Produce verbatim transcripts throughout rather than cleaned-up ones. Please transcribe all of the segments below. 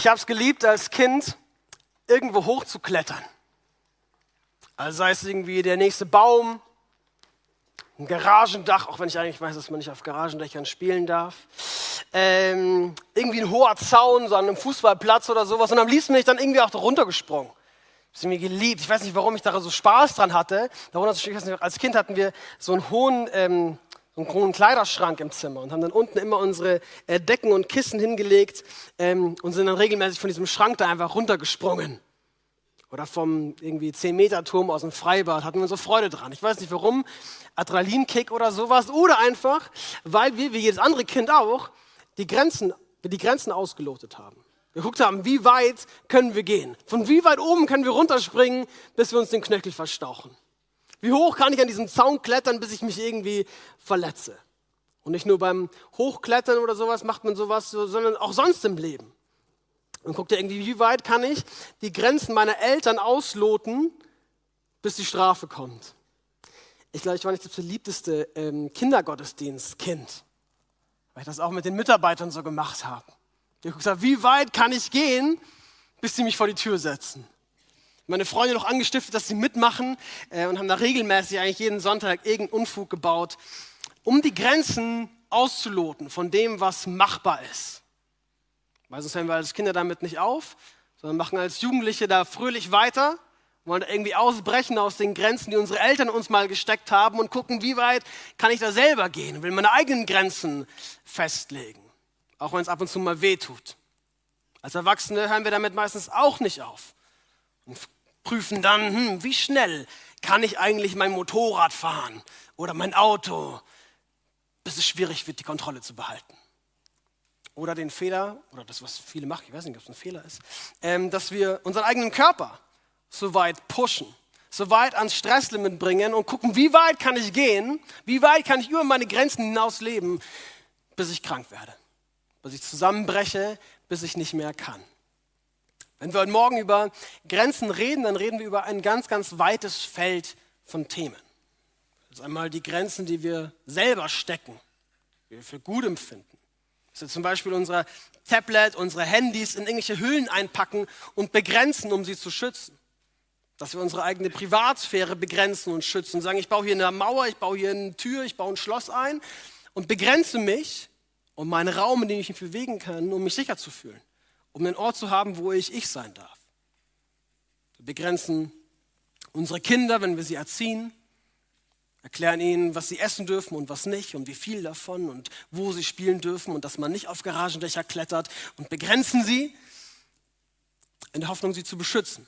Ich habe es geliebt, als Kind irgendwo hochzuklettern. Also sei es irgendwie der nächste Baum, ein Garagendach, auch wenn ich eigentlich weiß, dass man nicht auf Garagendächern spielen darf. Ähm, irgendwie ein hoher Zaun, so an einem Fußballplatz oder sowas. Und am liebsten bin ich dann irgendwie auch da runtergesprungen. Ich habe es irgendwie geliebt. Ich weiß nicht, warum ich da so Spaß dran hatte. Darunter, ich weiß nicht, als Kind hatten wir so einen hohen, ähm, so einen hohen Kleiderschrank im Zimmer und haben dann unten immer unsere äh, Decken und Kissen hingelegt ähm, und sind dann regelmäßig von diesem Schrank da einfach runtergesprungen. Oder vom irgendwie zehn Meter Turm aus dem Freibad, hatten wir so Freude dran. Ich weiß nicht warum, Adrenalinkick oder sowas. Oder einfach, weil wir, wie jedes andere Kind auch, die Grenzen, wir die Grenzen ausgelotet haben. Wir geguckt haben, wie weit können wir gehen? Von wie weit oben können wir runterspringen, bis wir uns den Knöchel verstauchen? Wie hoch kann ich an diesem Zaun klettern, bis ich mich irgendwie verletze? Und nicht nur beim Hochklettern oder sowas macht man sowas, sondern auch sonst im Leben. Und guckt ihr irgendwie, wie weit kann ich die Grenzen meiner Eltern ausloten, bis die Strafe kommt. Ich glaube, ich war nicht das beliebteste ähm, Kindergottesdienstkind, weil ich das auch mit den Mitarbeitern so gemacht habe. Ich habe gesagt, wie weit kann ich gehen, bis sie mich vor die Tür setzen. Meine Freunde noch angestiftet, dass sie mitmachen äh, und haben da regelmäßig eigentlich jeden Sonntag irgendeinen Unfug gebaut, um die Grenzen auszuloten von dem, was machbar ist. Weil sonst hören wir als Kinder damit nicht auf, sondern machen als Jugendliche da fröhlich weiter, wollen irgendwie ausbrechen aus den Grenzen, die unsere Eltern uns mal gesteckt haben und gucken, wie weit kann ich da selber gehen und will meine eigenen Grenzen festlegen, auch wenn es ab und zu mal weh tut. Als Erwachsene hören wir damit meistens auch nicht auf und prüfen dann, hm, wie schnell kann ich eigentlich mein Motorrad fahren oder mein Auto, bis es schwierig wird, die Kontrolle zu behalten. Oder den Fehler, oder das, was viele machen, ich weiß nicht, ob es ein Fehler ist, ähm, dass wir unseren eigenen Körper so weit pushen, so weit ans Stresslimit bringen und gucken, wie weit kann ich gehen, wie weit kann ich über meine Grenzen hinaus leben, bis ich krank werde, bis ich zusammenbreche, bis ich nicht mehr kann. Wenn wir heute Morgen über Grenzen reden, dann reden wir über ein ganz, ganz weites Feld von Themen. Das ist einmal die Grenzen, die wir selber stecken, die wir für gut empfinden. Dass wir zum Beispiel unser Tablet, unsere Handys in irgendwelche Hüllen einpacken und begrenzen, um sie zu schützen. Dass wir unsere eigene Privatsphäre begrenzen und schützen. Sagen, ich baue hier eine Mauer, ich baue hier eine Tür, ich baue ein Schloss ein und begrenze mich um meinen Raum, in dem ich mich bewegen kann, um mich sicher zu fühlen. Um einen Ort zu haben, wo ich ich sein darf. Wir begrenzen unsere Kinder, wenn wir sie erziehen. Erklären ihnen, was sie essen dürfen und was nicht und wie viel davon und wo sie spielen dürfen und dass man nicht auf Garagendächer klettert und begrenzen sie in der Hoffnung, sie zu beschützen.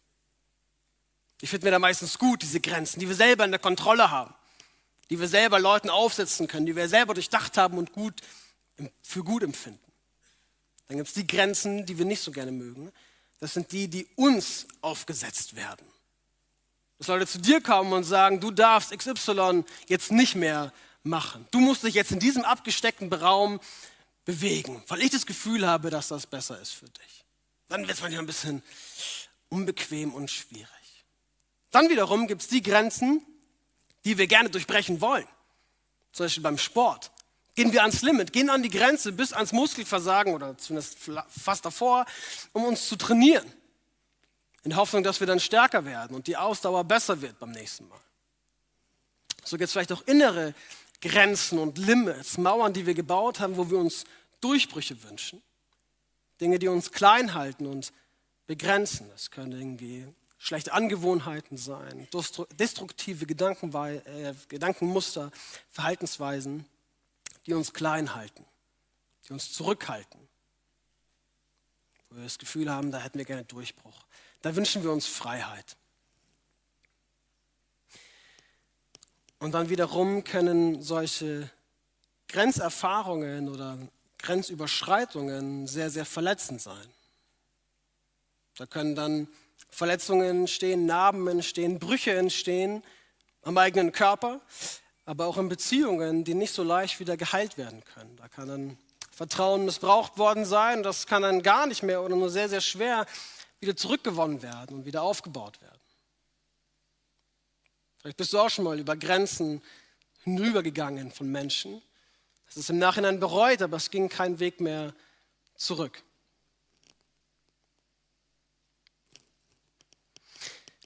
Die finden wir da meistens gut, diese Grenzen, die wir selber in der Kontrolle haben, die wir selber Leuten aufsetzen können, die wir selber durchdacht haben und gut, für gut empfinden. Dann gibt es die Grenzen, die wir nicht so gerne mögen. Das sind die, die uns aufgesetzt werden. Dass Leute zu dir kommen und sagen, du darfst X Y jetzt nicht mehr machen. Du musst dich jetzt in diesem abgesteckten Raum bewegen, weil ich das Gefühl habe, dass das besser ist für dich. Dann wird es manchmal ein bisschen unbequem und schwierig. Dann wiederum gibt es die Grenzen, die wir gerne durchbrechen wollen. Zum Beispiel beim Sport. Gehen wir ans Limit, gehen an die Grenze bis ans Muskelversagen oder zumindest fast davor, um uns zu trainieren. In der Hoffnung, dass wir dann stärker werden und die Ausdauer besser wird beim nächsten Mal. So gibt es vielleicht auch innere Grenzen und Limits, Mauern, die wir gebaut haben, wo wir uns Durchbrüche wünschen. Dinge, die uns klein halten und begrenzen. Das können irgendwie schlechte Angewohnheiten sein, destruktive Gedankenwei- äh, Gedankenmuster, Verhaltensweisen, die uns klein halten, die uns zurückhalten. Wo wir das Gefühl haben, da hätten wir gerne Durchbruch. Da wünschen wir uns Freiheit. Und dann wiederum können solche Grenzerfahrungen oder Grenzüberschreitungen sehr, sehr verletzend sein. Da können dann Verletzungen entstehen, Narben entstehen, Brüche entstehen am eigenen Körper, aber auch in Beziehungen, die nicht so leicht wieder geheilt werden können. Da kann dann Vertrauen missbraucht worden sein, das kann dann gar nicht mehr oder nur sehr, sehr schwer wieder zurückgewonnen werden und wieder aufgebaut werden. Vielleicht bist du auch schon mal über Grenzen hinübergegangen von Menschen. Das ist im Nachhinein bereut, aber es ging kein Weg mehr zurück.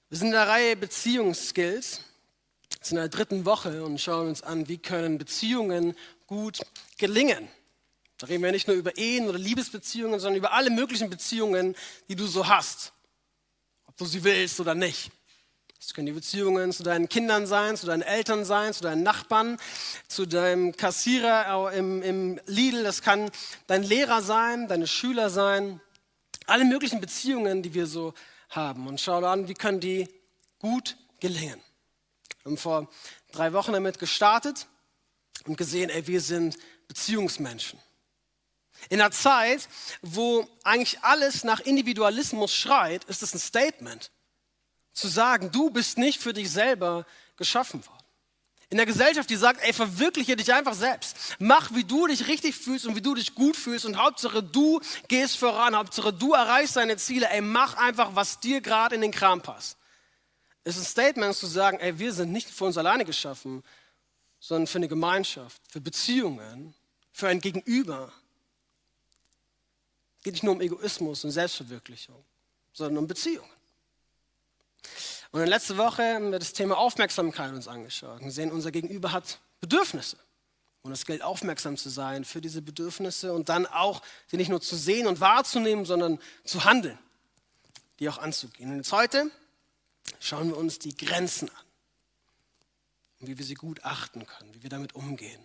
Wir sind in der Reihe Beziehungsskills, wir sind in der dritten Woche und schauen uns an, wie können Beziehungen gut gelingen. Da reden wir nicht nur über Ehen oder Liebesbeziehungen, sondern über alle möglichen Beziehungen, die du so hast, ob du sie willst oder nicht. Das können die Beziehungen zu deinen Kindern sein, zu deinen Eltern sein, zu deinen Nachbarn, zu deinem Kassierer im, im Lidl. Das kann dein Lehrer sein, deine Schüler sein. Alle möglichen Beziehungen, die wir so haben. Und schau an, wie können die gut gelingen. Wir haben vor drei Wochen damit gestartet und gesehen, ey, wir sind Beziehungsmenschen. In einer Zeit, wo eigentlich alles nach Individualismus schreit, ist es ein Statement. Zu sagen, du bist nicht für dich selber geschaffen worden. In der Gesellschaft, die sagt, ey, verwirkliche dich einfach selbst. Mach, wie du dich richtig fühlst und wie du dich gut fühlst und Hauptsache du gehst voran, Hauptsache du erreichst deine Ziele. Ey, mach einfach, was dir gerade in den Kram passt. Es ist ein Statement zu sagen, ey, wir sind nicht für uns alleine geschaffen, sondern für eine Gemeinschaft, für Beziehungen, für ein Gegenüber. Es geht nicht nur um Egoismus und Selbstverwirklichung, sondern um Beziehungen. Und in letzter Woche haben wir das Thema Aufmerksamkeit uns angeschaut. Wir sehen, unser Gegenüber hat Bedürfnisse. Und es gilt, aufmerksam zu sein für diese Bedürfnisse und dann auch sie nicht nur zu sehen und wahrzunehmen, sondern zu handeln, die auch anzugehen. Und jetzt heute schauen wir uns die Grenzen an und wie wir sie gut achten können, wie wir damit umgehen.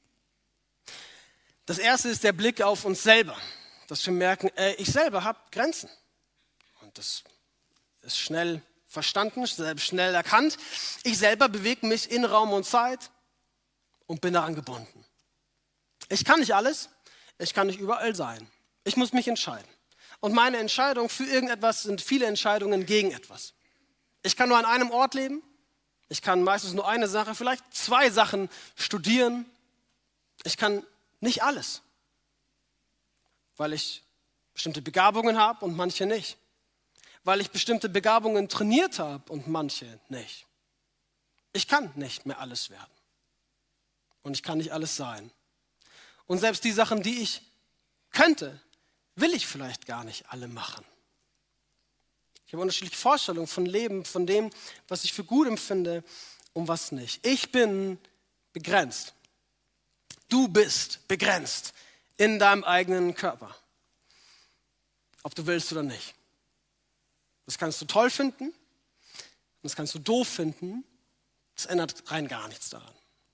Das erste ist der Blick auf uns selber, dass wir merken, äh, ich selber habe Grenzen. Und das ist schnell verstanden, schnell erkannt. Ich selber bewege mich in Raum und Zeit und bin daran gebunden. Ich kann nicht alles, ich kann nicht überall sein. Ich muss mich entscheiden. Und meine Entscheidung für irgendetwas sind viele Entscheidungen gegen etwas. Ich kann nur an einem Ort leben, ich kann meistens nur eine Sache, vielleicht zwei Sachen studieren. Ich kann nicht alles, weil ich bestimmte Begabungen habe und manche nicht. Weil ich bestimmte Begabungen trainiert habe und manche nicht. Ich kann nicht mehr alles werden. Und ich kann nicht alles sein. Und selbst die Sachen, die ich könnte, will ich vielleicht gar nicht alle machen. Ich habe unterschiedliche Vorstellungen von Leben, von dem, was ich für gut empfinde und was nicht. Ich bin begrenzt. Du bist begrenzt in deinem eigenen Körper. Ob du willst oder nicht. Das kannst du toll finden, das kannst du doof finden, das ändert rein gar nichts daran.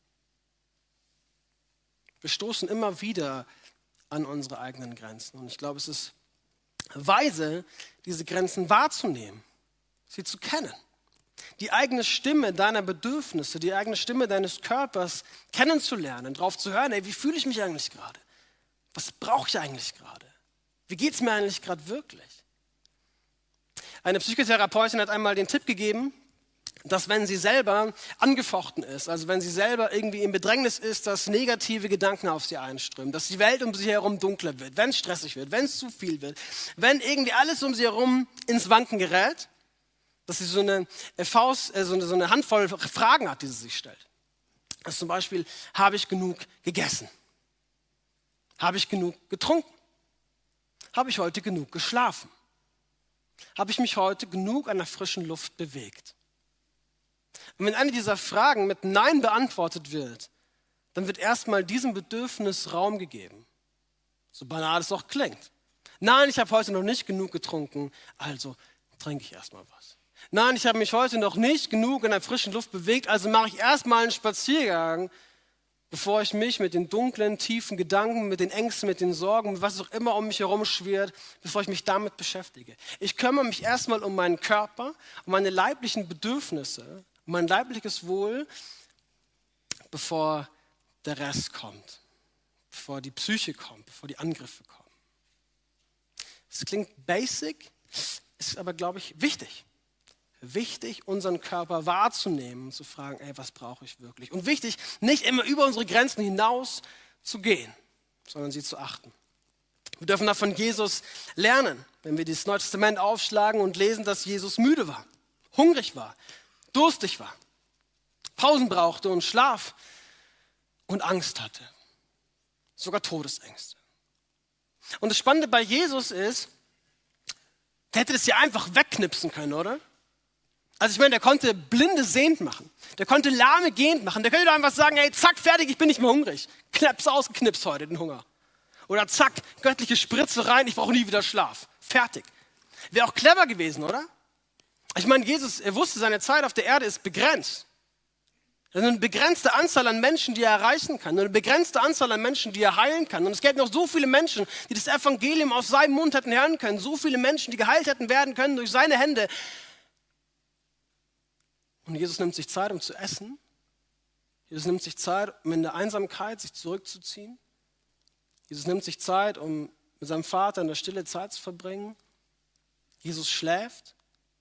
Wir stoßen immer wieder an unsere eigenen Grenzen und ich glaube, es ist weise, diese Grenzen wahrzunehmen, sie zu kennen. Die eigene Stimme deiner Bedürfnisse, die eigene Stimme deines Körpers kennenzulernen, drauf zu hören, ey, wie fühle ich mich eigentlich gerade? Was brauche ich eigentlich gerade? Wie geht es mir eigentlich gerade wirklich? Eine Psychotherapeutin hat einmal den Tipp gegeben, dass wenn sie selber angefochten ist, also wenn sie selber irgendwie im Bedrängnis ist, dass negative Gedanken auf sie einströmen, dass die Welt um sie herum dunkler wird, wenn es stressig wird, wenn es zu viel wird, wenn irgendwie alles um sie herum ins Wanken gerät, dass sie so eine, Faust, äh, so eine, so eine Handvoll Fragen hat, die sie sich stellt. Also zum Beispiel, habe ich genug gegessen? Habe ich genug getrunken? Habe ich heute genug geschlafen? Habe ich mich heute genug an der frischen Luft bewegt? Und wenn eine dieser Fragen mit Nein beantwortet wird, dann wird erstmal diesem Bedürfnis Raum gegeben. So banal es auch klingt. Nein, ich habe heute noch nicht genug getrunken, also trinke ich erstmal was. Nein, ich habe mich heute noch nicht genug in der frischen Luft bewegt, also mache ich erstmal einen Spaziergang, bevor ich mich mit den dunklen, tiefen Gedanken, mit den Ängsten, mit den Sorgen, mit was auch immer um mich herum schwirrt, bevor ich mich damit beschäftige. Ich kümmere mich erstmal um meinen Körper, um meine leiblichen Bedürfnisse, um mein leibliches Wohl, bevor der Rest kommt, bevor die Psyche kommt, bevor die Angriffe kommen. Das klingt basic, ist aber, glaube ich, wichtig. Wichtig, unseren Körper wahrzunehmen und zu fragen, ey, was brauche ich wirklich? Und wichtig, nicht immer über unsere Grenzen hinaus zu gehen, sondern sie zu achten. Wir dürfen da von Jesus lernen, wenn wir das Neue Testament aufschlagen und lesen, dass Jesus müde war, hungrig war, durstig war, Pausen brauchte und Schlaf und Angst hatte, sogar Todesängste. Und das Spannende bei Jesus ist, der hätte das ja einfach wegknipsen können, oder? Also ich meine, der konnte Blinde sehend machen. Der konnte Lahme gehend machen. Der könnte doch einfach sagen, hey, zack, fertig, ich bin nicht mehr hungrig. Knaps ausgeknipst heute, den Hunger. Oder zack, göttliche Spritze rein, ich brauche nie wieder Schlaf. Fertig. Wäre auch clever gewesen, oder? Ich meine, Jesus, er wusste, seine Zeit auf der Erde ist begrenzt. Es ist eine begrenzte Anzahl an Menschen, die er erreichen kann. Eine begrenzte Anzahl an Menschen, die er heilen kann. Und es gäbe noch so viele Menschen, die das Evangelium aus seinem Mund hätten hören können. So viele Menschen, die geheilt hätten werden können durch seine Hände. Und Jesus nimmt sich Zeit, um zu essen. Jesus nimmt sich Zeit, um in der Einsamkeit sich zurückzuziehen. Jesus nimmt sich Zeit, um mit seinem Vater in der Stille Zeit zu verbringen. Jesus schläft.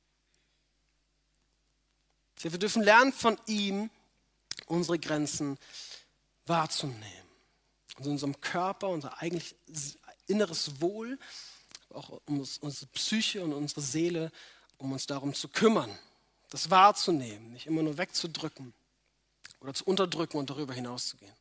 Wir dürfen lernen von ihm, unsere Grenzen wahrzunehmen. Und in unserem Körper, unser eigentlich inneres Wohl, auch um unsere Psyche und unsere Seele, um uns darum zu kümmern, das wahrzunehmen, nicht immer nur wegzudrücken oder zu unterdrücken und darüber hinauszugehen.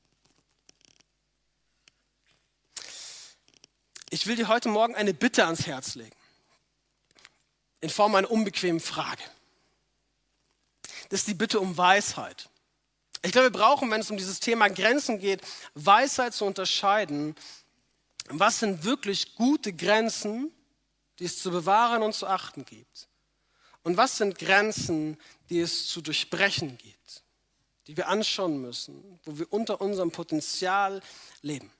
Ich will dir heute Morgen eine Bitte ans Herz legen, in Form einer unbequemen Frage. Das ist die Bitte um Weisheit. Ich glaube, wir brauchen, wenn es um dieses Thema Grenzen geht, Weisheit zu unterscheiden. Was sind wirklich gute Grenzen, die es zu bewahren und zu achten gibt? Und was sind Grenzen, die es zu durchbrechen gibt, die wir anschauen müssen, wo wir unter unserem Potenzial leben?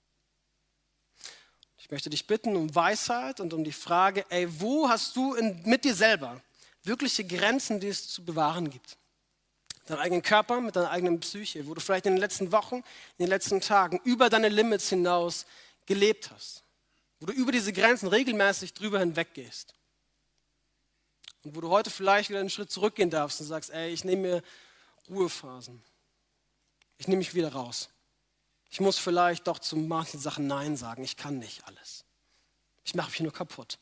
Ich möchte dich bitten um Weisheit und um die Frage, ey, wo hast du in, mit dir selber wirkliche Grenzen, die es zu bewahren gibt? Deinen eigenen Körper, mit deiner eigenen Psyche, wo du vielleicht in den letzten Wochen, in den letzten Tagen über deine Limits hinaus gelebt hast. Wo du über diese Grenzen regelmäßig drüber hinweg gehst. Und wo du heute vielleicht wieder einen Schritt zurückgehen darfst und sagst, ey, ich nehme mir Ruhephasen. Ich nehme mich wieder raus. Ich muss vielleicht doch zu manchen Sachen Nein sagen. Ich kann nicht alles. Ich mache mich nur kaputt.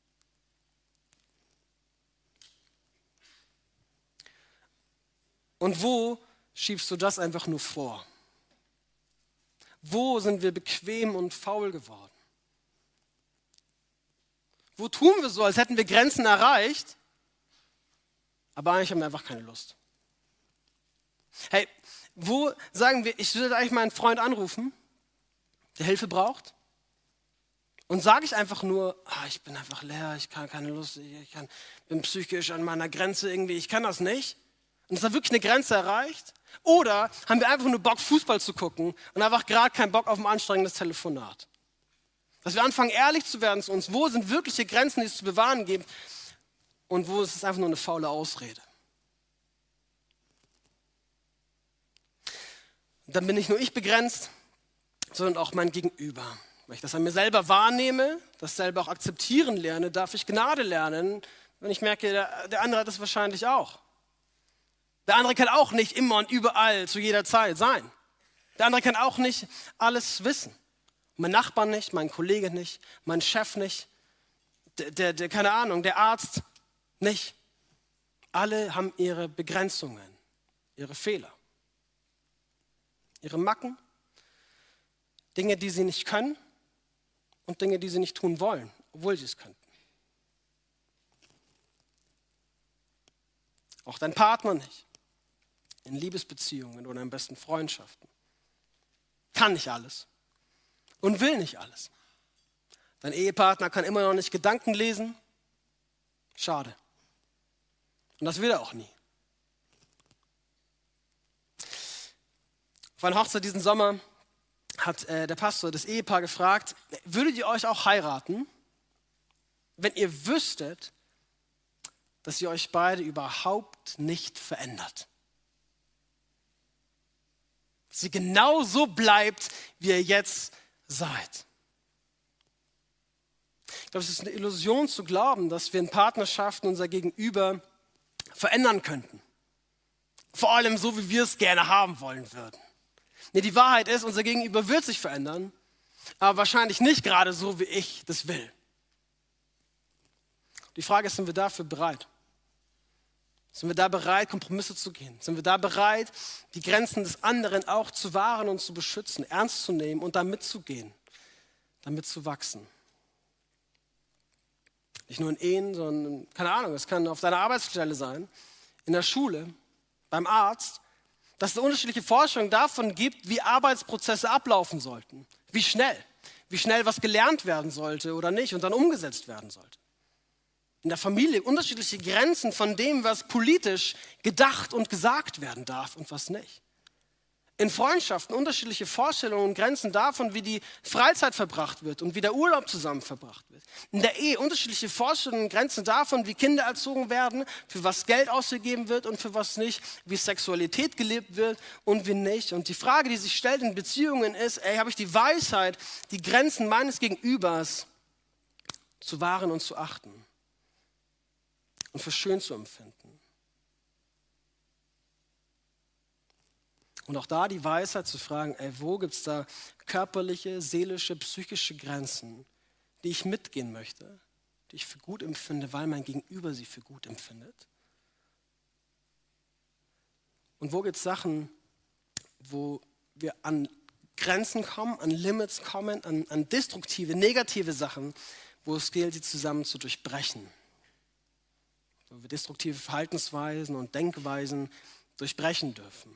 Und wo schiebst du das einfach nur vor? Wo sind wir bequem und faul geworden? Wo tun wir so, als hätten wir Grenzen erreicht, aber eigentlich haben wir einfach keine Lust? Hey, wo sagen wir, ich würde eigentlich meinen Freund anrufen, der Hilfe braucht? Und sage ich einfach nur, ah, ich bin einfach leer, ich kann keine Lust, ich kann, bin psychisch an meiner Grenze irgendwie, ich kann das nicht. Und ist da wirklich eine Grenze erreicht? Oder haben wir einfach nur Bock, Fußball zu gucken und einfach gerade keinen Bock auf ein anstrengendes Telefonat? Dass wir anfangen, ehrlich zu werden zu uns. Wo sind wirkliche Grenzen, die es zu bewahren gibt? Und wo ist es einfach nur eine faule Ausrede? Und dann bin nicht nur ich begrenzt, sondern auch mein Gegenüber. Wenn ich das an mir selber wahrnehme, das selber auch akzeptieren lerne, darf ich Gnade lernen, wenn ich merke, der, der andere hat es wahrscheinlich auch. Der andere kann auch nicht immer und überall zu jeder Zeit sein. Der andere kann auch nicht alles wissen. Mein Nachbar nicht, mein Kollege nicht, mein Chef nicht, der, der, der keine Ahnung, der Arzt nicht. Alle haben ihre Begrenzungen, ihre Fehler, ihre Macken, Dinge, die sie nicht können und Dinge, die sie nicht tun wollen, obwohl sie es könnten. Auch dein Partner nicht. In Liebesbeziehungen oder in besten Freundschaften. Kann nicht alles und will nicht alles. Dein Ehepartner kann immer noch nicht Gedanken lesen. Schade. Und das will er auch nie. Auf einer Hochzeit diesen Sommer hat äh, der Pastor das Ehepaar gefragt, würdet ihr euch auch heiraten, wenn ihr wüsstet, dass ihr euch beide überhaupt nicht verändert? Dass ihr genau so bleibt, wie ihr jetzt seid. Ich glaube, es ist eine Illusion zu glauben, dass wir in Partnerschaften unser Gegenüber verändern könnten. Vor allem so, wie wir es gerne haben wollen würden. Nee, die Wahrheit ist, unser Gegenüber wird sich verändern, aber wahrscheinlich nicht gerade so, wie ich das will. Die Frage ist, sind wir dafür bereit? Sind wir da bereit, Kompromisse zu gehen? Sind wir da bereit, die Grenzen des anderen auch zu wahren und zu beschützen, ernst zu nehmen und da mitzugehen, damit zu wachsen? Nicht nur in Ehen, sondern, keine Ahnung, es kann auf deiner Arbeitsstelle sein, in der Schule, beim Arzt, dass es unterschiedliche Forschungen davon gibt, wie Arbeitsprozesse ablaufen sollten. Wie schnell. Wie schnell was gelernt werden sollte oder nicht und dann umgesetzt werden sollte. In der Familie unterschiedliche Grenzen von dem, was politisch gedacht und gesagt werden darf und was nicht. In Freundschaften unterschiedliche Vorstellungen und Grenzen davon, wie die Freizeit verbracht wird und wie der Urlaub zusammen verbracht wird. In der Ehe unterschiedliche Vorstellungen und Grenzen davon, wie Kinder erzogen werden, für was Geld ausgegeben wird und für was nicht, wie Sexualität gelebt wird und wie nicht. Und die Frage, die sich stellt in Beziehungen ist, ey, habe ich die Weisheit, die Grenzen meines Gegenübers zu wahren und zu achten und für schön zu empfinden? Und auch da die Weisheit zu fragen, ey, wo gibt es da körperliche, seelische, psychische Grenzen, die ich mitgehen möchte, die ich für gut empfinde, weil mein Gegenüber sie für gut empfindet? Und wo gibt es Sachen, wo wir an Grenzen kommen, an Limits kommen, an, an destruktive, negative Sachen, wo es gilt, sie zusammen zu durchbrechen? Wo wir destruktive Verhaltensweisen und Denkweisen durchbrechen dürfen.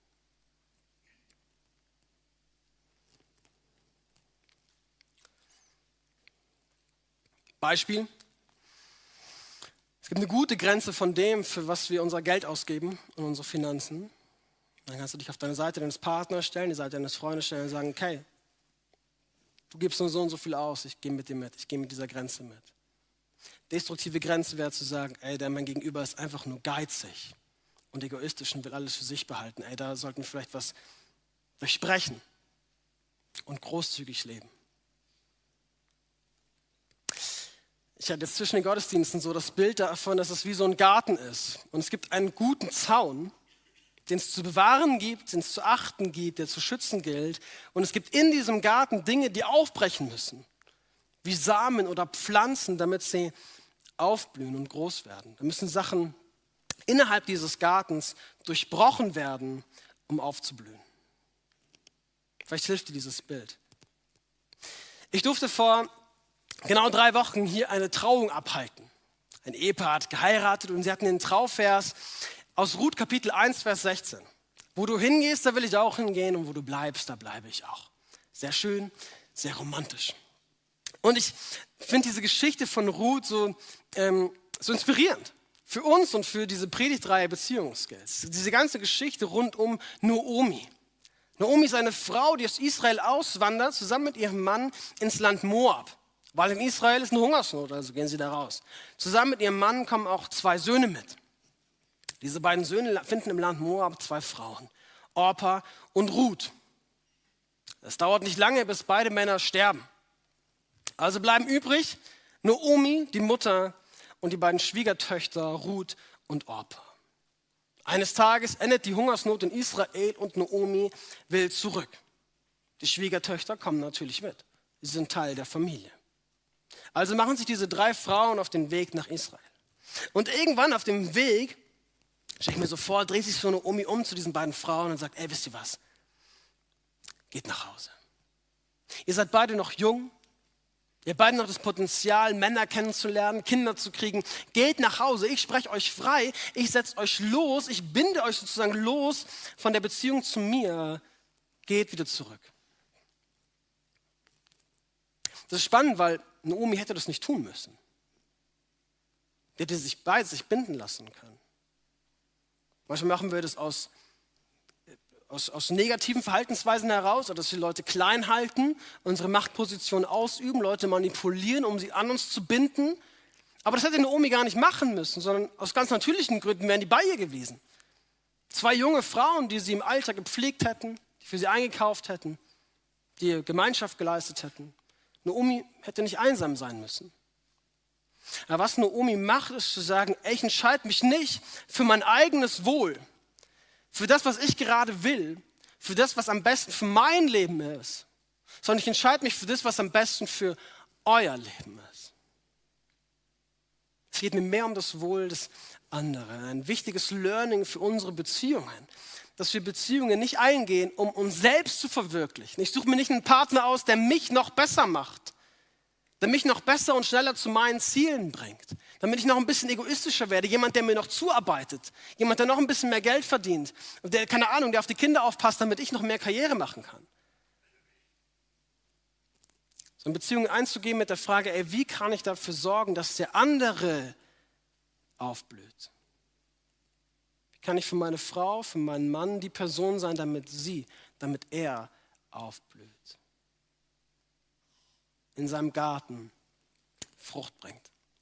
Beispiel. Es gibt eine gute Grenze von dem, für was wir unser Geld ausgeben und unsere Finanzen. Dann kannst du dich auf deine Seite deines Partners stellen, die Seite deines Freundes stellen und sagen, okay, du gibst nur so und so viel aus, ich gehe mit dir mit, ich gehe mit dieser Grenze mit. Destruktive Grenze wäre zu sagen, ey, der mein Gegenüber ist einfach nur geizig und egoistisch und will alles für sich behalten. Ey, da sollten wir vielleicht was durchbrechen und großzügig leben. Ich hatte jetzt zwischen den Gottesdiensten so das Bild davon, dass es wie so ein Garten ist. Und es gibt einen guten Zaun, den es zu bewahren gibt, den es zu achten gibt, der zu schützen gilt. Und es gibt in diesem Garten Dinge, die aufbrechen müssen. Wie Samen oder Pflanzen, damit sie aufblühen und groß werden. Da müssen Sachen innerhalb dieses Gartens durchbrochen werden, um aufzublühen. Vielleicht hilft dir dieses Bild. Ich durfte vor genau drei Wochen hier eine Trauung abhalten. Ein Ehepaar hat geheiratet und sie hatten den Trauvers aus Ruth Kapitel eins, Vers sechzehn. Wo du hingehst, da will ich auch hingehen und wo du bleibst, da bleibe ich auch. Sehr schön, sehr romantisch. Und ich finde diese Geschichte von Ruth so, ähm, so inspirierend. Für uns und für diese Predigtreihe Beziehungsskills. Diese ganze Geschichte rund um Naomi. Naomi ist eine Frau, die aus Israel auswandert, zusammen mit ihrem Mann ins Land Moab. Weil in Israel ist eine Hungersnot, also gehen sie da raus. Zusammen mit ihrem Mann kommen auch zwei Söhne mit. Diese beiden Söhne finden im Land Moab zwei Frauen, Orpa und Ruth. Es dauert nicht lange, bis beide Männer sterben. Also bleiben übrig Naomi, die Mutter, und die beiden Schwiegertöchter Ruth und Orpa. Eines Tages endet die Hungersnot in Israel und Naomi will zurück. Die Schwiegertöchter kommen natürlich mit. Sie sind Teil der Familie. Also machen sich diese drei Frauen auf den Weg nach Israel. Und irgendwann auf dem Weg, stelle ich mir so vor, dreht sich so Naomi um zu diesen beiden Frauen und sagt, ey, wisst ihr was? Geht nach Hause. Ihr seid beide noch jung. Ihr habt beide noch das Potenzial, Männer kennenzulernen, Kinder zu kriegen. Geht nach Hause, ich spreche euch frei, ich setze euch los, ich binde euch sozusagen los von der Beziehung zu mir. Geht wieder zurück. Das ist spannend, weil Naomi hätte das nicht tun müssen. Die hätte sich bei sich binden lassen können. Manchmal machen wir das aus, aus, aus negativen Verhaltensweisen heraus, oder dass wir Leute klein halten, unsere Machtposition ausüben, Leute manipulieren, um sie an uns zu binden. Aber das hätte Naomi gar nicht machen müssen, sondern aus ganz natürlichen Gründen wären die bei ihr gewesen. Zwei junge Frauen, die sie im Alter gepflegt hätten, die für sie eingekauft hätten, die ihr Gemeinschaft geleistet hätten. Naomi hätte nicht einsam sein müssen. Aber was Naomi macht, ist zu sagen, ey, ich entscheide mich nicht für mein eigenes Wohl, für das, was ich gerade will, für das, was am besten für mein Leben ist, sondern ich entscheide mich für das, was am besten für euer Leben ist. Es geht mir mehr um das Wohl des anderen. Ein wichtiges Learning für unsere Beziehungen, dass wir Beziehungen nicht eingehen, um uns selbst zu verwirklichen. Ich suche mir nicht einen Partner aus, der mich noch besser macht. der mich noch besser und schneller zu meinen Zielen bringt, damit ich noch ein bisschen egoistischer werde, jemand, der mir noch zuarbeitet, jemand, der noch ein bisschen mehr Geld verdient, und der, keine Ahnung, der auf die Kinder aufpasst, damit ich noch mehr Karriere machen kann. So in Beziehungen einzugehen mit der Frage, ey, wie kann ich dafür sorgen, dass der andere aufblüht? Wie kann ich für meine Frau, für meinen Mann die Person sein, damit sie, damit er aufblüht? In seinem Garten Frucht bringt.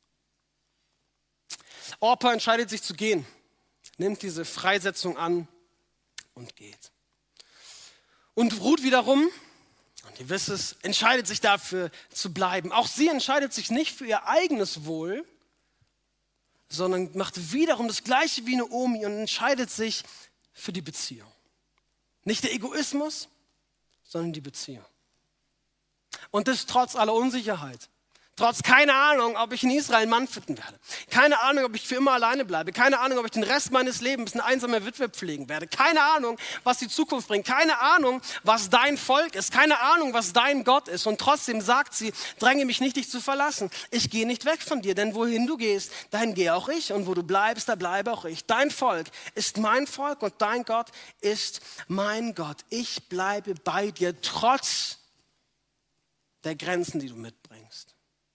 Orpa entscheidet sich zu gehen, nimmt diese Freisetzung an und geht. Und Ruth wiederum, und ihr wisst es, entscheidet sich dafür zu bleiben. Auch sie entscheidet sich nicht für ihr eigenes Wohl, sondern macht wiederum das Gleiche wie Naomi und entscheidet sich für die Beziehung. Nicht der Egoismus, sondern die Beziehung. Und das trotz aller Unsicherheit. Trotz keine Ahnung, ob ich in Israel einen Mann finden werde. Keine Ahnung, ob ich für immer alleine bleibe. Keine Ahnung, ob ich den Rest meines Lebens eine einsame Witwe pflegen werde. Keine Ahnung, was die Zukunft bringt. Keine Ahnung, was dein Volk ist. Keine Ahnung, was dein Gott ist. Und trotzdem sagt sie, dränge mich nicht, dich zu verlassen. Ich gehe nicht weg von dir, denn wohin du gehst, dahin gehe auch ich. Und wo du bleibst, da bleibe auch ich. Dein Volk ist mein Volk und dein Gott ist mein Gott. Ich bleibe bei dir, trotz der Grenzen, die du mitbringst.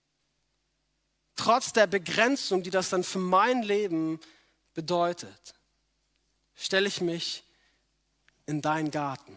Trotz der Begrenzung, die das dann für mein Leben bedeutet, stelle ich mich in deinen Garten.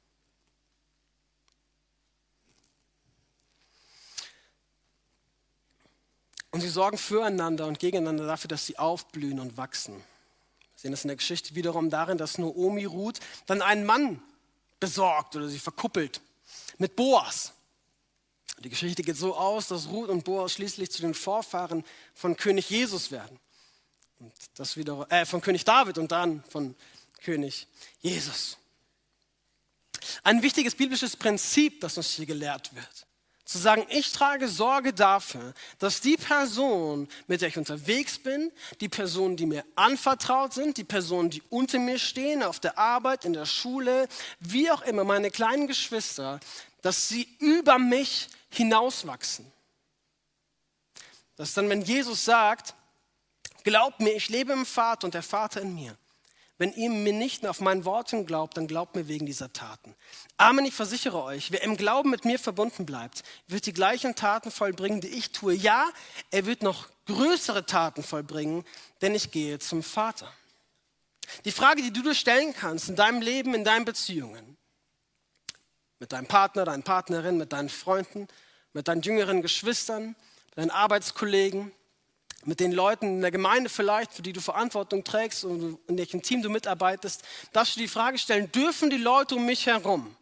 Und sie sorgen füreinander und gegeneinander dafür, dass sie aufblühen und wachsen. Wir sehen das in der Geschichte wiederum darin, dass Naomi Ruth dann einen Mann besorgt oder sie verkuppelt mit Boas. Die Geschichte geht so aus, dass Ruth und Boas schließlich zu den Vorfahren von König Jesus werden. Und das wieder, äh, von König David und dann von König Jesus. Ein wichtiges biblisches Prinzip, das uns hier gelehrt wird. Zu sagen, ich trage Sorge dafür, dass die Personen, mit der ich unterwegs bin, die Personen, die mir anvertraut sind, die Personen, die unter mir stehen, auf der Arbeit, in der Schule, wie auch immer, meine kleinen Geschwister, dass sie über mich hinauswachsen. Dass dann, wenn Jesus sagt, glaubt mir, ich lebe im Vater und der Vater in mir. Wenn ihr mir nicht auf mein Worten glaubt, dann glaubt mir wegen dieser Taten. Amen, ich versichere euch, wer im Glauben mit mir verbunden bleibt, wird die gleichen Taten vollbringen, die ich tue. Ja, er wird noch größere Taten vollbringen, denn ich gehe zum Vater. Die Frage, die du dir stellen kannst in deinem Leben, in deinen Beziehungen, mit deinem Partner, deiner Partnerin, mit deinen Freunden, mit deinen jüngeren Geschwistern, mit deinen Arbeitskollegen, mit den Leuten in der Gemeinde vielleicht, für die du Verantwortung trägst und in welchem Team du mitarbeitest, darfst du die Frage stellen, dürfen die Leute um mich herum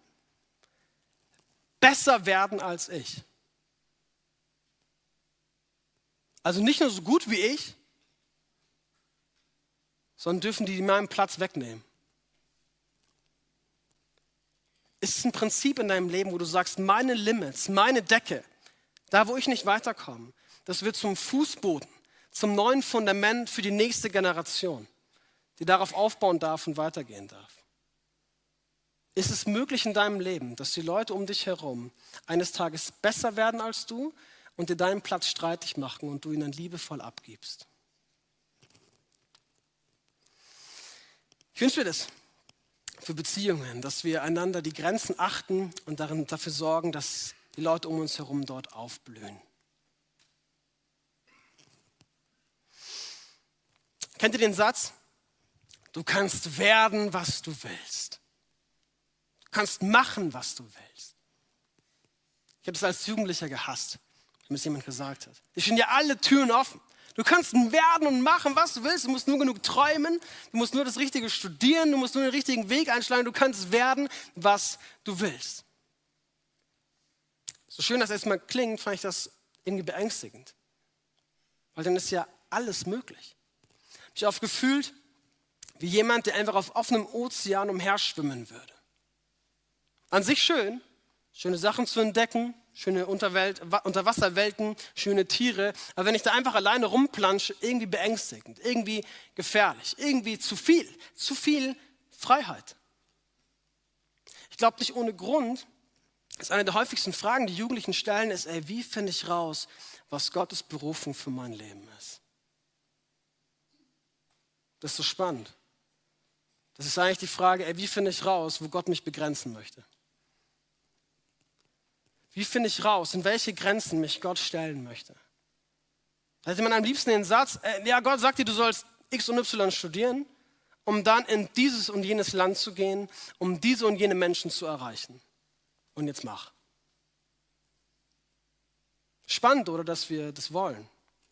besser werden als ich? Also nicht nur so gut wie ich, sondern dürfen die meinen Platz wegnehmen? Ist es ein Prinzip in deinem Leben, wo du sagst, meine Limits, meine Decke, da wo ich nicht weiterkomme, das wird zum Fußboden, zum neuen Fundament für die nächste Generation, die darauf aufbauen darf und weitergehen darf. Ist es möglich in deinem Leben, dass die Leute um dich herum eines Tages besser werden als du und dir deinen Platz streitig machen und du ihn dann liebevoll abgibst? Ich wünsche mir das für Beziehungen, dass wir einander die Grenzen achten und darin, dafür sorgen, dass die Leute um uns herum dort aufblühen. Kennt ihr den Satz? Du kannst werden, was du willst. Du kannst machen, was du willst. Ich habe es als Jugendlicher gehasst, wenn es jemand gesagt hat. Die stehen ja alle Türen offen. Du kannst werden und machen, was du willst. Du musst nur genug träumen. Du musst nur das Richtige studieren. Du musst nur den richtigen Weg einschlagen. Du kannst werden, was du willst. So schön das erstmal klingt, fand ich das irgendwie beängstigend. Weil dann ist ja alles möglich. Ich habe mich oft gefühlt wie jemand, der einfach auf offenem Ozean umherschwimmen würde. An sich schön, schöne Sachen zu entdecken, schöne Unterwelt, Unterwasserwelten, schöne Tiere. Aber wenn ich da einfach alleine rumplansche, irgendwie beängstigend, irgendwie gefährlich, irgendwie zu viel, zu viel Freiheit. Ich glaube nicht ohne Grund Das ist eine der häufigsten Fragen, die Jugendlichen stellen, ist, ey, wie finde ich raus, was Gottes Berufung für mein Leben ist? Das ist so spannend. Das ist eigentlich die Frage, ey, wie finde ich raus, wo Gott mich begrenzen möchte? Wie finde ich raus, in welche Grenzen mich Gott stellen möchte? Da hätte man am liebsten den Satz, äh, ja, Gott sagt dir, du sollst X und Y studieren, um dann in dieses und jenes Land zu gehen, um diese und jene Menschen zu erreichen. Und jetzt mach. Spannend, oder, dass wir das wollen.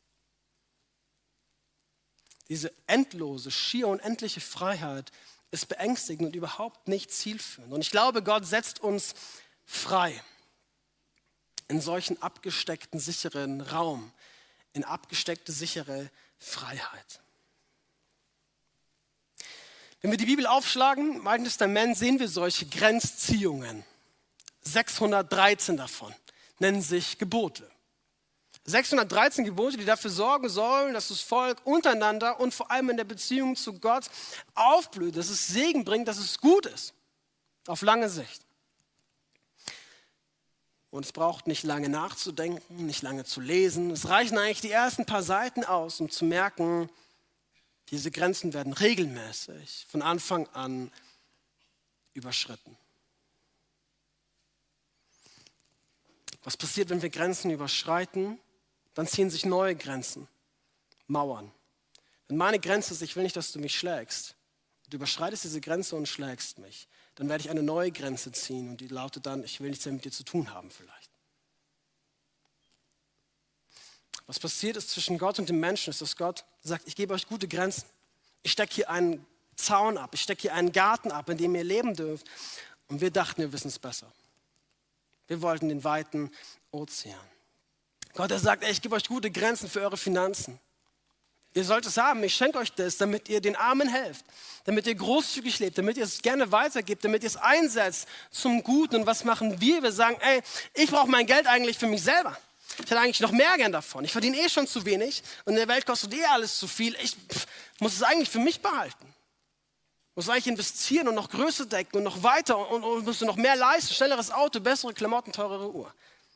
Diese endlose, schier unendliche Freiheit ist beängstigend und überhaupt nicht zielführend. Und ich glaube, Gott setzt uns frei in solchen abgesteckten, sicheren Raum, in abgesteckte, sichere Freiheit. Wenn wir die Bibel aufschlagen, im Alten Testament sehen wir solche Grenzziehungen. sechshundertdreizehn davon nennen sich Gebote. sechshundertdreizehn Gebote, die dafür sorgen sollen, dass das Volk untereinander und vor allem in der Beziehung zu Gott aufblüht, dass es Segen bringt, dass es gut ist, auf lange Sicht. Und es braucht nicht lange nachzudenken, nicht lange zu lesen. Es reichen eigentlich die ersten paar Seiten aus, um zu merken, diese Grenzen werden regelmäßig von Anfang an überschritten. Was passiert, wenn wir Grenzen überschreiten? Dann ziehen sich neue Grenzen, Mauern. Wenn meine Grenze ist, ich will nicht, dass du mich schlägst, du überschreitest diese Grenze und schlägst mich, dann werde ich eine neue Grenze ziehen und die lautet dann, ich will nichts mehr mit dir zu tun haben vielleicht. Was passiert ist zwischen Gott und dem Menschen, ist, dass Gott sagt, ich gebe euch gute Grenzen. Ich stecke hier einen Zaun ab, ich stecke hier einen Garten ab, in dem ihr leben dürft. Und wir dachten, wir wissen es besser. Wir wollten den weiten Ozean. Gott, er sagt, ey, ich gebe euch gute Grenzen für eure Finanzen. Ihr sollt es haben, ich schenke euch das, damit ihr den Armen helft, damit ihr großzügig lebt, damit ihr es gerne weitergebt, damit ihr es einsetzt zum Guten. Und was machen wir? Wir sagen, ey, ich brauche mein Geld eigentlich für mich selber. Ich hätte eigentlich noch mehr gern davon. Ich verdiene eh schon zu wenig und in der Welt kostet eh alles zu viel. Ich pff, muss es eigentlich für mich behalten. Muss eigentlich investieren und noch größer decken und noch weiter und, und musst du noch mehr leisten. Schnelleres Auto, bessere Klamotten, teurere Uhr.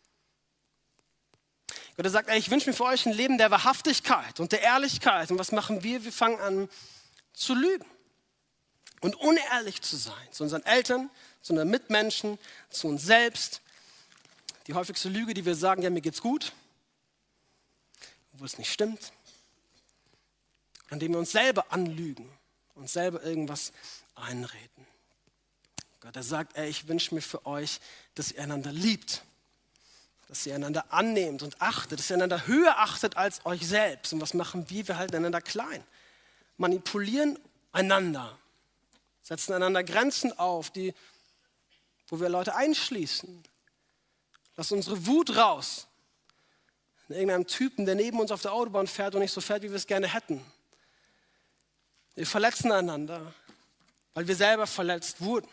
Gott sagt, ey, ich wünsche mir für euch ein Leben der Wahrhaftigkeit und der Ehrlichkeit. Und was machen wir? Wir fangen an zu lügen und unehrlich zu sein. Zu unseren Eltern, zu unseren Mitmenschen, zu uns selbst. Die häufigste Lüge, die wir sagen, ja, mir geht's gut, obwohl es nicht stimmt. Indem wir uns selber anlügen, uns selber irgendwas einreden. Gott, er sagt, ey, ich wünsche mir für euch, dass ihr einander liebt, dass ihr einander annehmt und achtet, dass ihr einander höher achtet als euch selbst. Und was machen wir? Wir halten einander klein, manipulieren einander, setzen einander Grenzen auf, die, wo wir Leute einschließen. Lass unsere Wut raus in irgendeinem Typen, der neben uns auf der Autobahn fährt und nicht so fährt, wie wir es gerne hätten. Wir verletzen einander, weil wir selber verletzt wurden.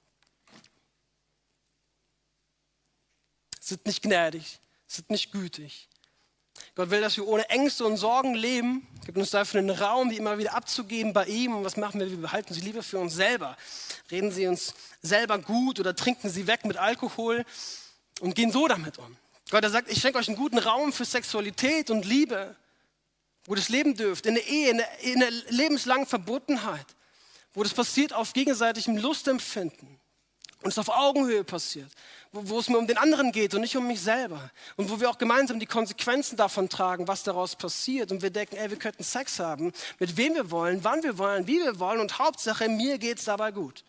Sind nicht gnädig, sind nicht gütig. Gott will, dass wir ohne Ängste und Sorgen leben. Gibt uns dafür einen Raum, die immer wieder abzugeben bei ihm. Und was machen wir? Wir behalten sie lieber für uns selber. Reden sie uns selber gut oder trinken sie weg mit Alkohol und gehen so damit um. Gott, er sagt, ich schenke euch einen guten Raum für Sexualität und Liebe, wo das leben dürft, in der Ehe, in der, in der lebenslangen Verbundenheit, wo das passiert auf gegenseitigem Lustempfinden und es auf Augenhöhe passiert, wo, wo es mir um den anderen geht und nicht um mich selber und wo wir auch gemeinsam die Konsequenzen davon tragen, was daraus passiert und wir denken, ey, wir könnten Sex haben, mit wem wir wollen, wann wir wollen, wie wir wollen und Hauptsache, mir geht's dabei gut.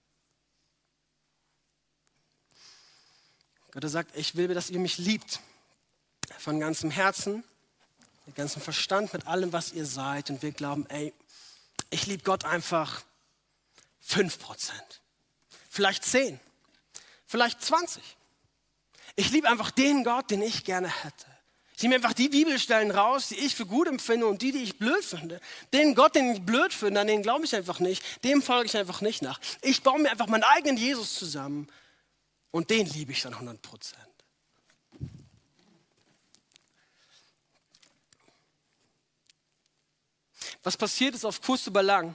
Gott, er sagt, ich will, dass ihr mich liebt, von ganzem Herzen, mit ganzem Verstand, mit allem, was ihr seid. Und wir glauben, ey, ich liebe Gott einfach fünf Prozent, vielleicht zehn, vielleicht zwanzig. Ich liebe einfach den Gott, den ich gerne hätte. Ich nehme einfach die Bibelstellen raus, die ich für gut empfinde und die, die ich blöd finde. Den Gott, den ich blöd finde, an den glaube ich einfach nicht, dem folge ich einfach nicht nach. Ich baue mir einfach meinen eigenen Jesus zusammen. Und den liebe ich dann hundert Prozent. Was passiert ist auf kurz über lang,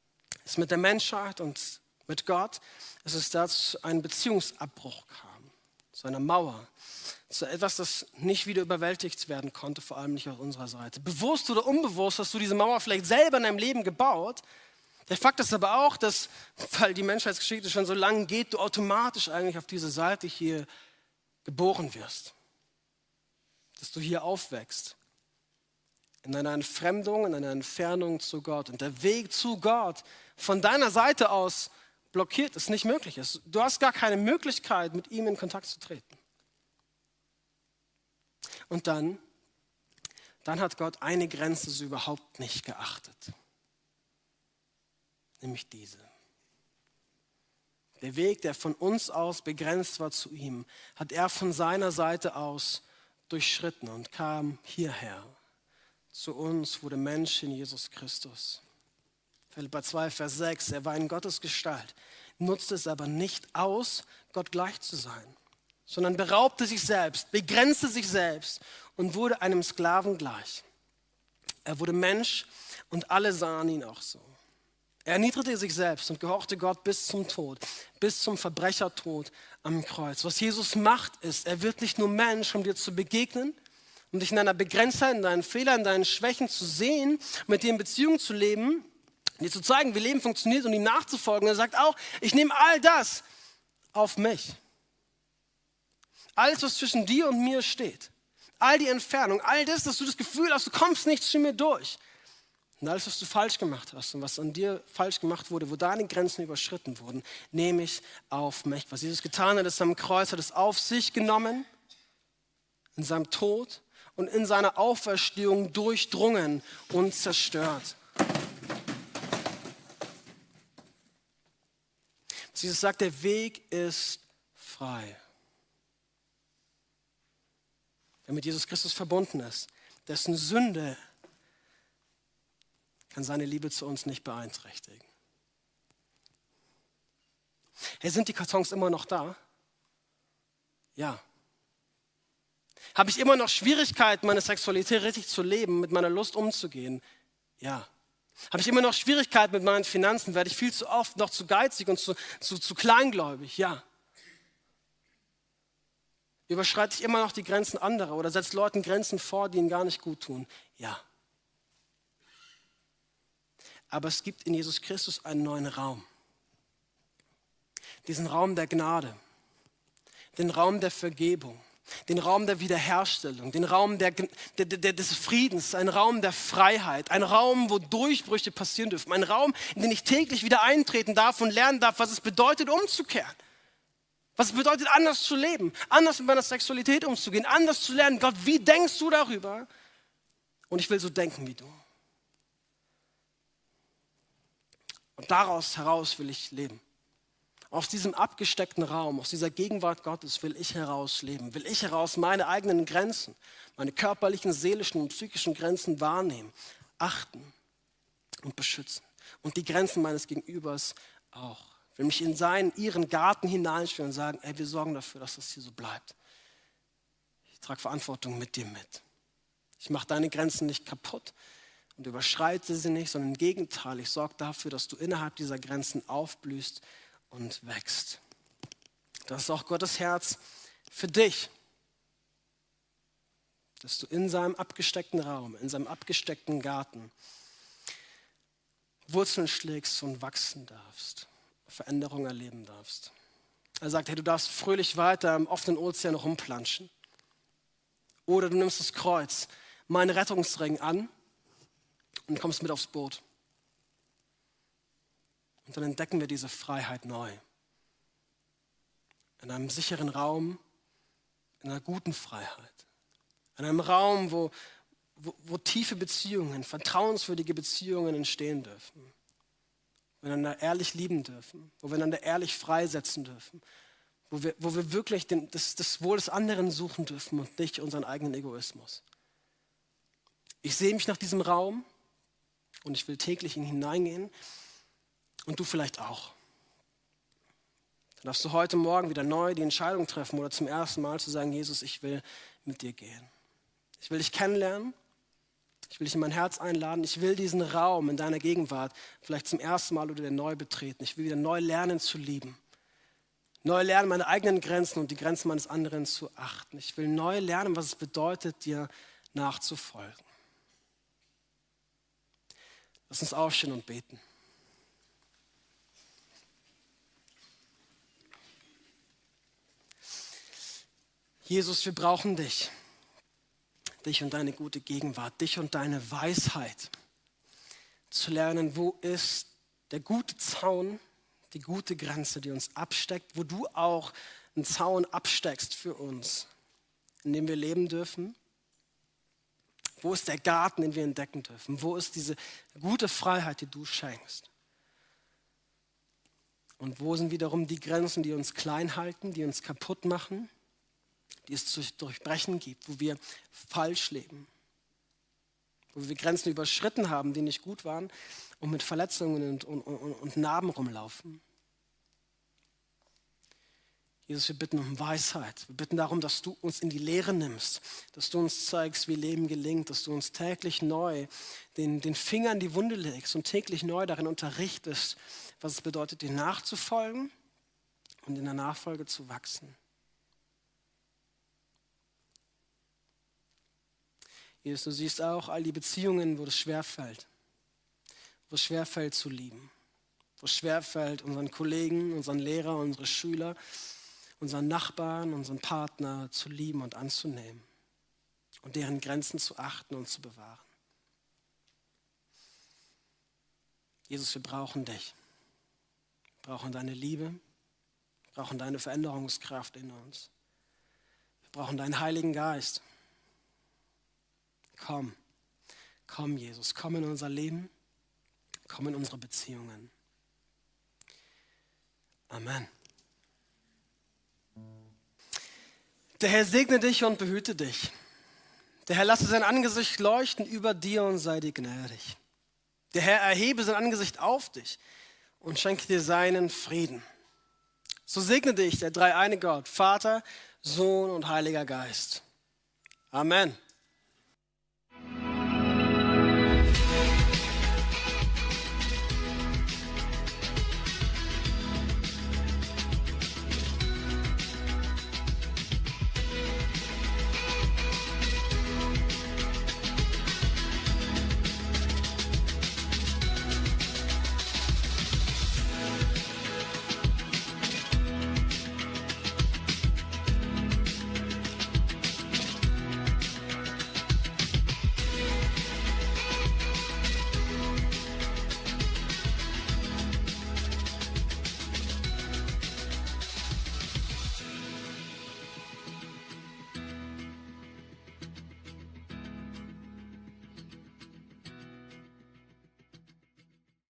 ist mit der Menschheit und mit Gott, dass es dazu einen Beziehungsabbruch kam. zu einer Mauer, zu etwas, das nicht wieder überwältigt werden konnte, vor allem nicht auf unserer Seite. Bewusst oder unbewusst hast du diese Mauer vielleicht selber in deinem Leben gebaut. Der Fakt ist aber auch, dass, weil die Menschheitsgeschichte schon so lange geht, du automatisch eigentlich auf diese Seite hier geboren wirst. Dass du hier aufwächst. In einer Entfremdung, in einer Entfernung zu Gott. Und der Weg zu Gott von deiner Seite aus blockiert ist, nicht möglich ist. Du hast gar keine Möglichkeit, mit ihm in Kontakt zu treten. Und dann, dann hat Gott eine Grenze so überhaupt nicht geachtet. Nämlich diese. Der Weg, der von uns aus begrenzt war zu ihm, hat er von seiner Seite aus durchschritten und kam hierher. Zu uns wurde Mensch in Jesus Christus. Philipper zwei, Vers sechs, er war in Gottes Gestalt, nutzte es aber nicht aus, Gott gleich zu sein, sondern beraubte sich selbst, begrenzte sich selbst und wurde einem Sklaven gleich. Er wurde Mensch und alle sahen ihn auch so. Er erniedrigte sich selbst und gehorchte Gott bis zum Tod, bis zum Verbrechertod am Kreuz. Was Jesus macht ist, er wird nicht nur Mensch, um dir zu begegnen, um dich in deiner Begrenztheit, in deinen Fehlern, in deinen Schwächen zu sehen, mit dir in Beziehung zu leben, dir zu zeigen, wie Leben funktioniert und ihm nachzufolgen. Er sagt auch, ich nehme all das auf mich. Alles, was zwischen dir und mir steht, all die Entfernung, all das, dass du das Gefühl hast, du kommst nicht zu mir durch. Und alles, was du falsch gemacht hast und was an dir falsch gemacht wurde, wo deine Grenzen überschritten wurden, nehme ich auf mich. Was Jesus getan hat, ist am Kreuz, hat es auf sich genommen, in seinem Tod und in seiner Auferstehung durchdrungen und zerstört. Jesus sagt, der Weg ist frei. Wer mit Jesus Christus verbunden ist, dessen Sünde kann seine Liebe zu uns nicht beeinträchtigen. Hey, sind die Kartons immer noch da? Ja. Habe ich immer noch Schwierigkeiten, meine Sexualität richtig zu leben, mit meiner Lust umzugehen? Ja. Habe ich immer noch Schwierigkeiten mit meinen Finanzen? Werde ich viel zu oft noch zu geizig und zu, zu, zu kleingläubig? Ja. Überschreite ich immer noch die Grenzen anderer oder setze Leuten Grenzen vor, die ihnen gar nicht gut tun? Ja. Aber es gibt in Jesus Christus einen neuen Raum. Diesen Raum der Gnade, den Raum der Vergebung, den Raum der Wiederherstellung, den Raum der, der, der, des Friedens, ein Raum der Freiheit, ein Raum, wo Durchbrüche passieren dürfen, ein Raum, in den ich täglich wieder eintreten darf und lernen darf, was es bedeutet, umzukehren. Was es bedeutet, anders zu leben, anders mit meiner Sexualität umzugehen, anders zu lernen. Gott, wie denkst du darüber? Und ich will so denken wie du. Und daraus heraus will ich leben. Aus diesem abgesteckten Raum, aus dieser Gegenwart Gottes will ich heraus leben. Will ich heraus meine eigenen Grenzen, meine körperlichen, seelischen und psychischen Grenzen wahrnehmen, achten und beschützen. Und die Grenzen meines Gegenübers auch. Ich will mich in seinen, ihren Garten hineinstellen und sagen, ey, wir sorgen dafür, dass das hier so bleibt. Ich trage Verantwortung mit dir mit. Ich mache deine Grenzen nicht kaputt und überschreite sie nicht, sondern im Gegenteil, ich sorge dafür, dass du innerhalb dieser Grenzen aufblühst und wächst. Das ist auch Gottes Herz für dich, dass du in seinem abgesteckten Raum, in seinem abgesteckten Garten Wurzeln schlägst und wachsen darfst, Veränderung erleben darfst. Er sagt, hey, du darfst fröhlich weiter im offenen Ozean rumplanschen. Oder du nimmst das Kreuz, meinen Rettungsring an und kommst mit aufs Boot. Und dann entdecken wir diese Freiheit neu. In einem sicheren Raum, in einer guten Freiheit. In einem Raum, wo, wo, wo tiefe Beziehungen, vertrauenswürdige Beziehungen entstehen dürfen. Wo wir einander ehrlich lieben dürfen, wo wir einander ehrlich freisetzen dürfen. Wo wir, wo wir wirklich den, das, das Wohl des anderen suchen dürfen und nicht unseren eigenen Egoismus. Ich sehe mich nach diesem Raum und ich will täglich in ihn hineingehen. Und du vielleicht auch. Dann darfst du heute Morgen wieder neu die Entscheidung treffen oder zum ersten Mal zu sagen, Jesus, ich will mit dir gehen. Ich will dich kennenlernen. Ich will dich in mein Herz einladen. Ich will diesen Raum in deiner Gegenwart vielleicht zum ersten Mal oder wieder neu betreten. Ich will wieder neu lernen zu lieben. Neu lernen, meine eigenen Grenzen und die Grenzen meines anderen zu achten. Ich will neu lernen, was es bedeutet, dir nachzufolgen. Lass uns aufstehen und beten. Jesus, wir brauchen dich. Dich und deine gute Gegenwart, dich und deine Weisheit. Zu lernen, wo ist der gute Zaun, die gute Grenze, die uns absteckt, wo du auch einen Zaun absteckst für uns, in dem wir leben dürfen. Wo ist der Garten, den wir entdecken dürfen? Wo ist diese gute Freiheit, die du schenkst? Und wo sind wiederum die Grenzen, die uns klein halten, die uns kaputt machen, die es zu durchbrechen gibt, wo wir falsch leben, wo wir Grenzen überschritten haben, die nicht gut waren und mit Verletzungen und, und, und, und Narben rumlaufen. Jesus, wir bitten um Weisheit. Wir bitten darum, dass du uns in die Lehre nimmst, dass du uns zeigst, wie Leben gelingt, dass du uns täglich neu den, den Finger in die Wunde legst und täglich neu darin unterrichtest, was es bedeutet, dir nachzufolgen und in der Nachfolge zu wachsen. Jesus, du siehst auch all die Beziehungen, wo es schwerfällt, wo es schwerfällt zu lieben, wo es schwerfällt, unseren Kollegen, unseren Lehrer, unsere Schüler, unseren Nachbarn, unseren Partner zu lieben und anzunehmen und deren Grenzen zu achten und zu bewahren. Jesus, wir brauchen dich. Wir brauchen deine Liebe, wir brauchen deine Veränderungskraft in uns. Wir brauchen deinen Heiligen Geist. Komm, komm Jesus, komm in unser Leben, komm in unsere Beziehungen. Amen. Der Herr segne dich und behüte dich. Der Herr lasse sein Angesicht leuchten über dir und sei dir gnädig. Der Herr erhebe sein Angesicht auf dich und schenke dir seinen Frieden. So segne dich der dreieine Gott, Vater, Sohn und Heiliger Geist. Amen.